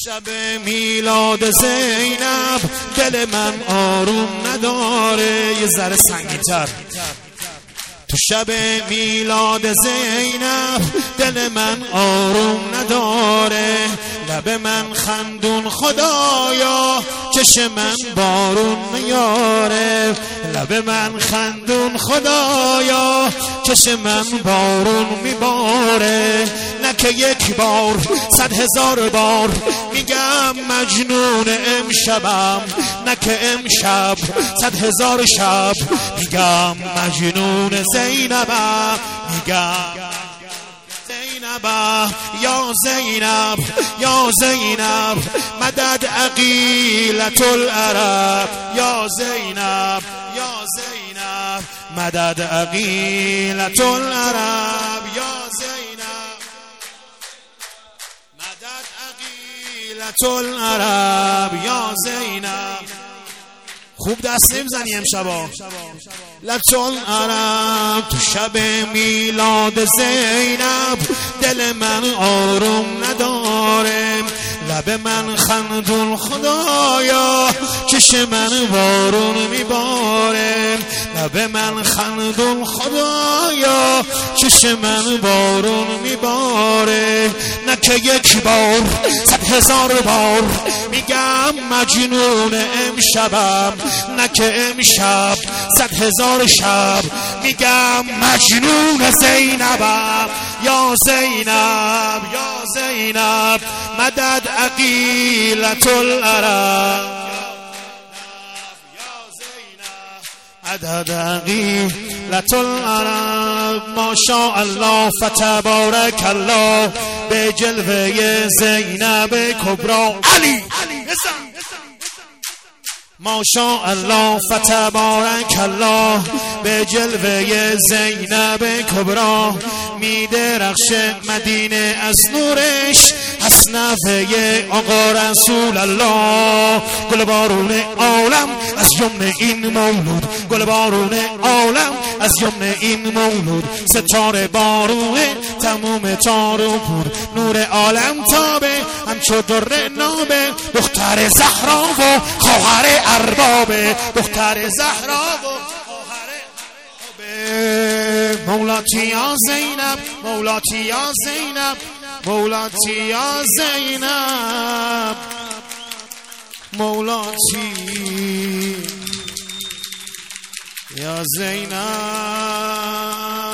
شب میلاد زینب دل من آروم نداره. یه ذره سنگین‌تر. تو شب میلاد زینب دل من آروم نداره. لب من خندون خدایا چش من بارون میاره. لب من خندون خدایا چش من بارون میباره. نه که یک بار 100,000 بار میگم مجنون امشبم. نه که امشب 100,000 شب میگم مجنون زینبم. میگم زینبه یا زینب یا زینب مدد عقیلة العرب. یا زینب یا زینب مدد عقیلة العرب. یا زینب مدد عقیلة العرب. یا زینب خوب دست نمیزنی امشبا. لطول عرب تو شب میلاد زینب دل من آروم نداره. لب من خندون خدایا چش من بارون میباره. لب من خندون خدایا چش من بارون میباره. نه که یک بار 100,000 بار میگم مجنون امشبم. نه که امشب 100,000 شب میگم مجنون زینبم. یا زینب یا زینب مدد عقیلة العرب. یا زینب مدد عقیلة العرب. ما شاء الله فتبارک الله به جلوه زینب کبرا. علی ما شاء الله فتبارک الله به جلوه زینب کبرا. میدرخش مدینه از نورش حسنفه آقا رسول الله. گل بارون عالم از یمن این مولود. گل بارون عالم از یمن این مولود. ستاره بارون تموم تارو بود. نور عالم تابه همچو در نابه. دختر زهرا و خواهر اربابه. دختر زهرا و خواهر اربابه. مولاتی یا زینب مولاتی یا زینب مولاتی یا زینب مولاتی یا زینب.